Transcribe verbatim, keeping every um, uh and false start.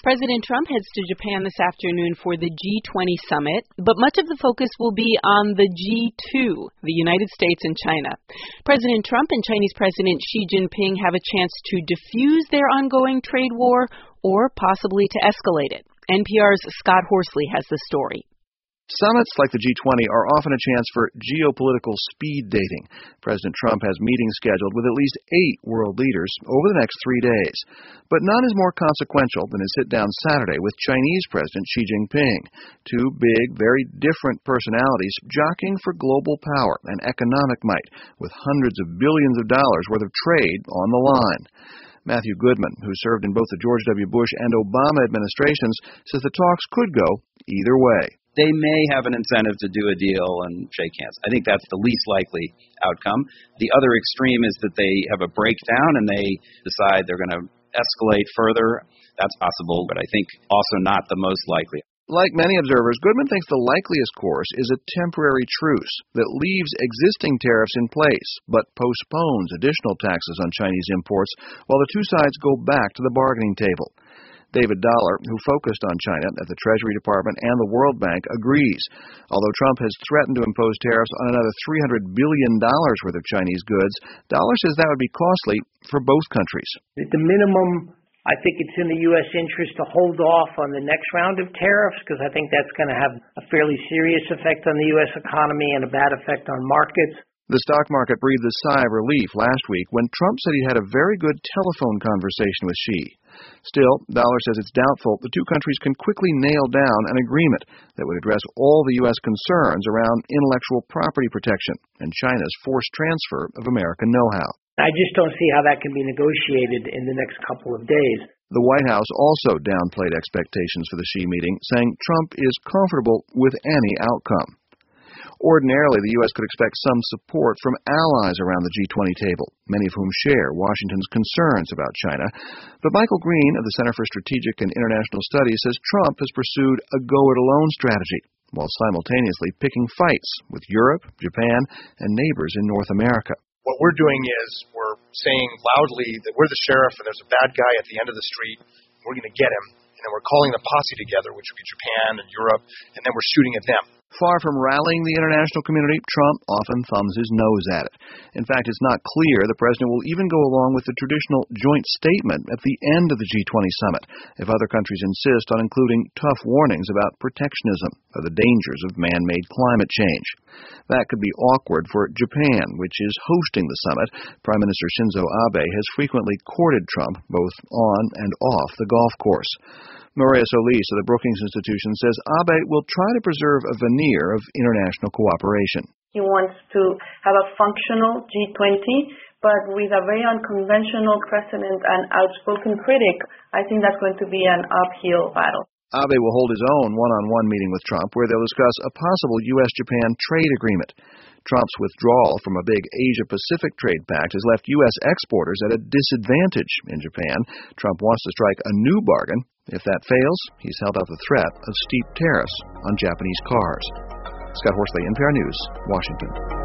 President Trump heads to Japan this afternoon for the G twenty summit, but much of the focus will be on the G two, the United States and China. President Trump and Chinese President Xi Jinping have a chance to diffuse their ongoing trade war or possibly to escalate it. N P R's Scott Horsley has the story. Summits like the G twenty are often a chance for geopolitical speed dating. President Trump has meetings scheduled with at least eight world leaders over the next three days. But none is more consequential than his sit-down Saturday with Chinese President Xi Jinping. Two big, very different personalities jockeying for global power and economic might, with hundreds of billions of dollars worth of trade on the line. Matthew Goodman, who served in both the George W. Bush and Obama administrations, says the talks could go either way. They may have an incentive to do a deal and shake hands. I think that's the least likely outcome. The other extreme is that they have a breakdown and they decide they're going to escalate further. That's possible, but I think also not the most likely. Like many observers, Goodman thinks the likeliest course is a temporary truce that leaves existing tariffs in place, but postpones additional taxes on Chinese imports while the two sides go back to the bargaining table. David Dollar, who focused on China at the Treasury Department and the World Bank, agrees. Although Trump has threatened to impose tariffs on another three hundred billion dollars worth of Chinese goods, Dollar says that would be costly for both countries. At the minimum, I think it's in the U S interest to hold off on the next round of tariffs because I think that's going to have a fairly serious effect on the U S economy and a bad effect on markets. The stock market breathed a sigh of relief last week when Trump said he had a very good telephone conversation with Xi. Still, Dollar says it's doubtful the two countries can quickly nail down an agreement that would address all the U S concerns around intellectual property protection and China's forced transfer of American know-how. I just don't see how that can be negotiated in the next couple of days. The White House also downplayed expectations for the Xi meeting, saying Trump is comfortable with any outcome. Ordinarily, the U S could expect some support from allies around the G twenty table, many of whom share Washington's concerns about China. But Michael Green of the Center for Strategic and International Studies says Trump has pursued a go-it-alone strategy, while simultaneously picking fights with Europe, Japan, and neighbors in North America. What we're doing is we're saying loudly that we're the sheriff and there's a bad guy at the end of the street. We're going to get him. And then we're calling the posse together, which would be Japan and Europe, and then we're shooting at them. Far from rallying the international community, Trump often thumbs his nose at it. In fact, it's not clear the president will even go along with the traditional joint statement at the end of the G twenty summit if other countries insist on including tough warnings about protectionism or the dangers of man-made climate change. That could be awkward for Japan, which is hosting the summit. Prime Minister Shinzo Abe has frequently courted Trump both on and off the golf course. Maria Solis of the Brookings Institution says Abe will try to preserve a veneer of international cooperation. He wants to have a functional G twenty, but with a very unconventional president and outspoken critic, I think that's going to be an uphill battle. Abe will hold his own one-on-one meeting with Trump where they'll discuss a possible U S Japan trade agreement. Trump's withdrawal from a big Asia-Pacific trade pact has left U S exporters at a disadvantage in Japan. Trump wants to strike a new bargain. If that fails, he's held out the threat of steep tariffs on Japanese cars. Scott Horsley, N P R News, Washington.